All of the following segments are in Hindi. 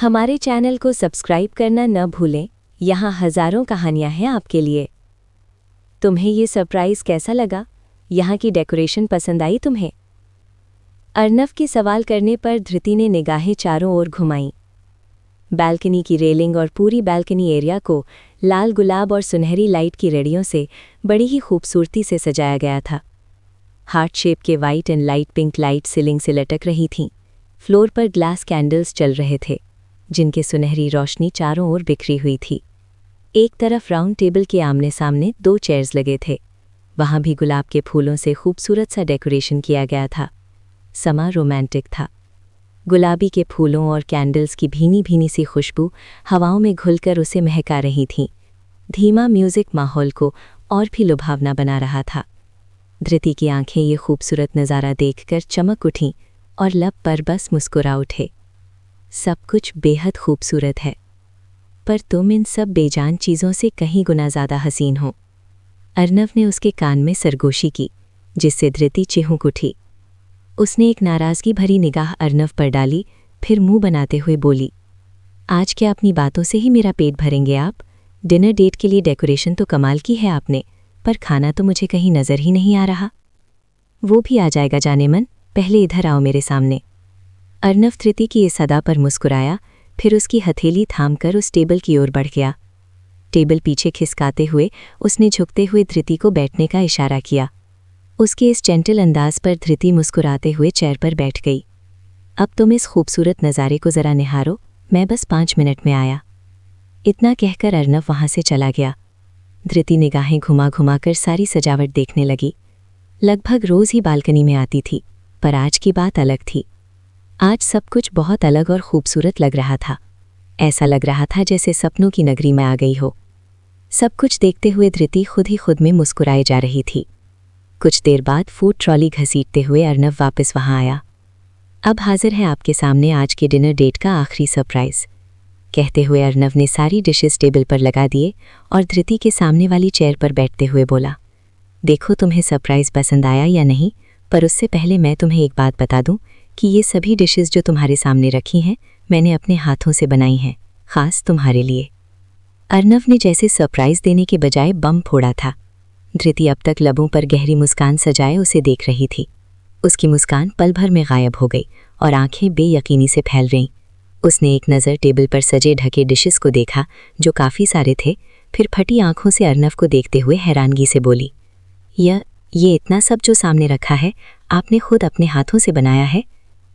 हमारे चैनल को सब्सक्राइब करना न भूलें। यहाँ हज़ारों कहानियाँ हैं आपके लिए। तुम्हें ये सरप्राइज़ कैसा लगा? यहाँ की डेकोरेशन पसंद आई तुम्हें? अर्नव के सवाल करने पर धृति ने निगाहें चारों ओर घुमाईं। बालकनी की रेलिंग और पूरी बालकनी एरिया को लाल गुलाब और सुनहरी लाइट की रेडियों से बड़ी ही खूबसूरती से सजाया गया था। हार्ट शेप के white and light pink light ceiling से लटक रही थीं। फ्लोर पर ग्लास कैंडल्स चल रहे थे, जिनके सुनहरी रोशनी चारों ओर बिखरी हुई थी। एक तरफ राउंड टेबल के आमने सामने 2 चेयर्स लगे थे। वहाँ भी गुलाब के फूलों से खूबसूरत सा डेकोरेशन किया गया था। समा रोमांटिक था। गुलाबी के फूलों और कैंडल्स की भीनी भीनी सी खुशबू हवाओं में घुलकर उसे महका रही थी। धीमा म्यूजिक माहौल को और भी लुभावना बना रहा था। धृति की आंखें ये खूबसूरत नज़ारा देखकर चमक उठीं और लब पर बस मुस्कुरा उठे। सब कुछ बेहद खूबसूरत है, पर तुम इन सब बेजान चीज़ों से कहीं गुना ज़्यादा हसीन हो। अर्नव ने उसके कान में सरगोशी की, जिससे धृति चिहुक उठी। उसने एक नाराज़गी भरी निगाह अर्नव पर डाली, फिर मुंह बनाते हुए बोली, आज क्या अपनी बातों से ही मेरा पेट भरेंगे आप? डिनर डेट के लिए डेकोरेशन तो कमाल की है आपने, पर खाना तो मुझे कहीं नज़र ही नहीं आ रहा। वो भी आ जाएगा जाने मन, पहले इधर आओ मेरे सामने। अर्नव धृति की इस अदा पर मुस्कुराया, फिर उसकी हथेली थामकर उस टेबल की ओर बढ़ गया। टेबल पीछे खिसकाते हुए उसने झुकते हुए धृति को बैठने का इशारा किया। उसके इस जेंटल अंदाज पर धृति मुस्कुराते हुए चेयर पर बैठ गई। अब तुम इस खूबसूरत नज़ारे को ज़रा निहारो, मैं बस 5 मिनट में आया। इतना कहकर अर्नव वहाँ से चला गया। धृति निगाहें घुमा घुमा कर सारी सजावट देखने लगी। लगभग रोज़ ही बालकनी में आती थी, पर आज की बात अलग थी। आज सब कुछ बहुत अलग और खूबसूरत लग रहा था। ऐसा लग रहा था जैसे सपनों की नगरी में आ गई हो। सब कुछ देखते हुए धृति खुद में मुस्कुराए जा रही थी। कुछ देर बाद फूड ट्रॉली घसीटते हुए अर्नव वापस वहां आया। अब हाजिर है आपके सामने आज के डिनर डेट का आखिरी सरप्राइज़, कहते हुए अर्नव ने सारी डिशेस टेबल पर लगा दिए और धृति के सामने वाली चेयर पर बैठते हुए बोला, देखो तुम्हें सरप्राइज़ पसंद आया या नहीं, पर उससे पहले मैं तुम्हें एक बात बता दूं कि ये सभी डिशेस जो तुम्हारे सामने रखी हैं मैंने अपने हाथों से बनाई हैं, ख़ास तुम्हारे लिए। अर्नव ने जैसे सरप्राइज़ देने के बजाय बम फोड़ा था। धृति अब तक लबों पर गहरी मुस्कान सजाए उसे देख रही थी। उसकी मुस्कान पल भर में गायब हो गई और आंखें बेयकीनी से फैल रहीं। उसने एक नज़र टेबल पर सजे ढके डिशेस को देखा, जो काफ़ी सारे थे, फिर फटी आंखों से अर्नव को देखते हुए हैरानगी से बोली, ये इतना सब जो सामने रखा है आपने खुद अपने हाथों से बनाया है?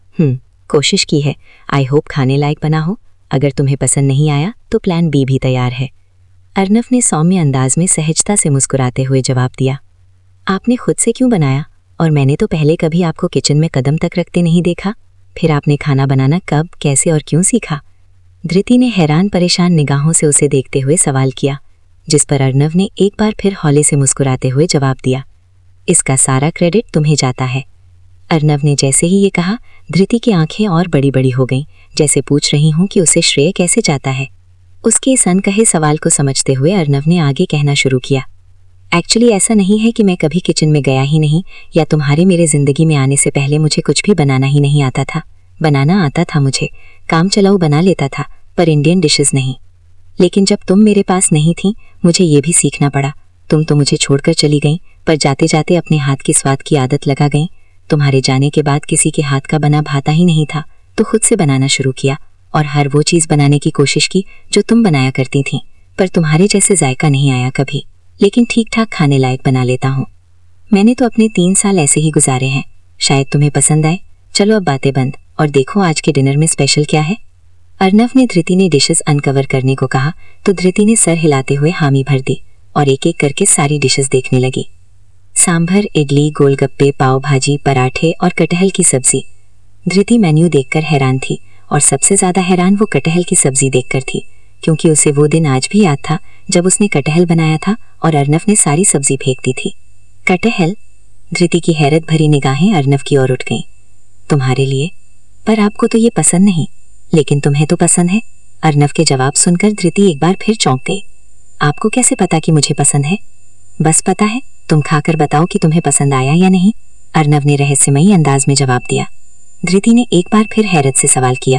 कोशिश की है। आई होप खाने लायक बना हो। अगर तुम्हें पसंद नहीं आया तो प्लान बी भी तैयार है। अर्नव ने सौम्य अंदाज में सहजता से मुस्कुराते हुए जवाब दिया, आपने खुद से क्यों बनाया? और मैंने तो पहले कभी आपको किचन में कदम तक रखते नहीं देखा। फिर आपने खाना बनाना कब, कैसे और क्यों सीखा? धृति ने हैरान परेशान निगाहों से उसे देखते हुए सवाल किया, जिस पर अर्नव ने एक बार फिर हौले से मुस्कुराते हुए जवाब दिया, इसका सारा क्रेडिट तुम्हें जाता है। अर्नव ने जैसे ही ये कहा, धृति की आंखें और बड़ी बड़ी हो गईं, जैसे पूछ रही हूं कि उसे श्रेय कैसे जाता है। उसके इस अनकहे सवाल को समझते हुए अर्नव ने आगे कहना शुरू किया, एक्चुअली ऐसा नहीं है कि मैं कभी किचन में गया ही नहीं, या तुम्हारे मेरे ज़िंदगी में आने से पहले मुझे कुछ भी बनाना ही नहीं आता था। बनाना आता था मुझे, काम चलाऊ बना लेता था, पर इंडियन डिशेस नहीं। लेकिन जब तुम मेरे पास नहीं थी मुझे ये भी सीखना पड़ा। तुम तो मुझे छोड़कर चली गईं, पर जाते जाते अपने हाथ के स्वाद की आदत लगा गईं। तुम्हारे जाने के बाद किसी के हाथ का बना भाता ही नहीं था, तो खुद से बनाना शुरू किया और हर वो चीज़ बनाने की कोशिश की जो तुम बनाया करती थीं, पर तुम्हारे जैसे जायका नहीं आया कभी। लेकिन ठीक ठाक खाने लायक बना लेता हूँ। मैंने तो अपने 3 साल ऐसे ही गुजारे हैं, शायद तुम्हें पसंद आए। चलो अब बातें बंद और देखो आज के डिनर में स्पेशल क्या है। अर्नव ने धृति ने डिशेस अनकवर करने को कहा तो धृति ने सर हिलाते हुए हामी भर दी और एक एक करके सारी डिशेस देखने लगी। सांभर, इडली, गोलगप्पे, पाव भाजी, पराठे और कटहल की सब्जी। धृति मेन्यू देखकर हैरान थी और सबसे ज़्यादा हैरान वो कटहल की सब्जी देखकर थी, क्योंकि उसे वो दिन आज भी याद था जब उसने कटहल बनाया था और अर्नव ने सारी सब्जी फेंक दी थी। कटहल? धृति की हैरत भरी निगाहें अर्नव की ओर उठ गईं। तुम्हारे लिए? पर आपको तो ये पसंद नहीं। लेकिन तुम्हें तो पसंद है। अर्नव के जवाब सुनकर धृति एक बार फिर चौंक गई। आपको कैसे पता कि मुझे पसंद है? बस पता है, तुम खाकर बताओ कि तुम्हें पसंद आया या नहीं। अर्नव ने रहस्यमयी अंदाज में जवाब दिया। धृति ने एक बार फिर हैरत से सवाल किया,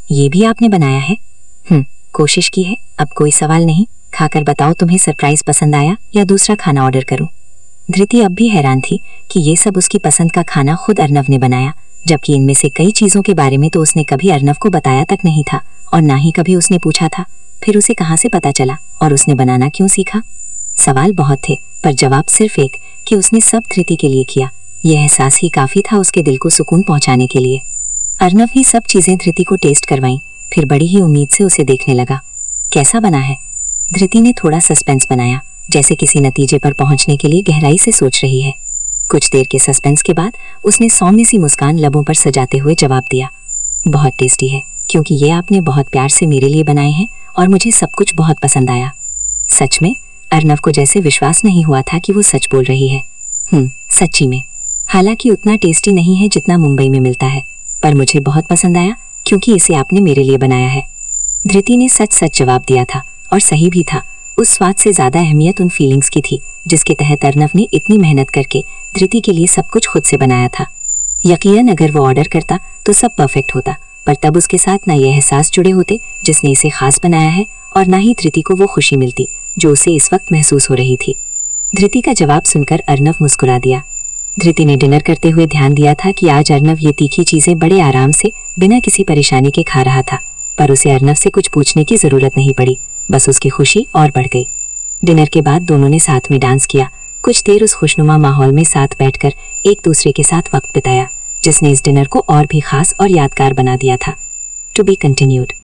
ये भी आपने बनाया है? कोशिश की है। अब कोई सवाल नहीं, खाकर बताओ तुम्हें सरप्राइज पसंद आया या दूसरा खाना ऑर्डर करूं? धृति अब भी हैरान थी कि ये सब उसकी पसंद का खाना खुद अर्नव ने बनाया, जबकि इनमें से कई चीजों के बारे में तो उसने कभी अर्नव को बताया तक नहीं था और ना ही कभी उसने पूछा था। फिर उसे कहाँ से पता चला और उसने बनाना क्यों सीखा? सवाल बहुत थे पर जवाब सिर्फ एक कि उसने सब धृति के लिए किया। यह एहसास ही काफी था उसके दिल को सुकून पहुंचाने के लिए। अर्नव ही सब चीजें धृति को टेस्ट करवाईं, फिर बड़ी ही उम्मीद से उसे देखने लगा। कैसा बना है? धृति ने थोड़ा सस्पेंस बनाया, जैसे किसी नतीजे पर पहुंचने के लिए गहराई से सोच रही है। कुछ देर के सस्पेंस के बाद उसने सौम्य सी मुस्कान लबों पर सजाते हुए जवाब दिया, बहुत टेस्टी है, क्योंकि ये आपने बहुत प्यार से मेरे लिए बनाए हैं और मुझे सब कुछ बहुत पसंद आया। सच में? अर्नव को जैसे विश्वास नहीं हुआ था कि वो सच बोल रही है। सच्ची में। हालांकि उतना टेस्टी नहीं है जितना मुंबई में मिलता है, पर मुझे बहुत पसंद आया क्योंकि इसे आपने मेरे लिए बनाया है। धृति ने सच सच जवाब दिया था और सही भी था। उस स्वाद से ज्यादा अहमियत उन फीलिंग्स की थी जिसके तहत अर्नव ने इतनी मेहनत करके धृति के लिए सब कुछ खुद से बनाया था। यकीनन अगर वो ऑर्डर करता तो सब परफेक्ट होता, पर तब उसके साथ ना ये एहसास जुड़े होते जिसने इसे खास बनाया है और ना ही धृति को वो खुशी मिलती जो उसे इस वक्त महसूस हो रही थी। धृति का जवाब सुनकर अर्नव मुस्कुरा दिया। धृति ने डिनर करते हुए ध्यान दिया था कि आज अर्नव ये तीखी चीजें बड़े आराम से बिना किसी परेशानी के खा रहा था, पर उसे अर्नव से कुछ पूछने की जरूरत नहीं पड़ी, बस उसकी खुशी और बढ़ गई। डिनर के बाद दोनों ने साथ में डांस किया। कुछ देर उस खुशनुमा माहौल में साथ बैठकर एक दूसरे के साथ वक्त बिताया, जिसने इस डिनर को और भी खास और यादगार बना दिया था। To be continued.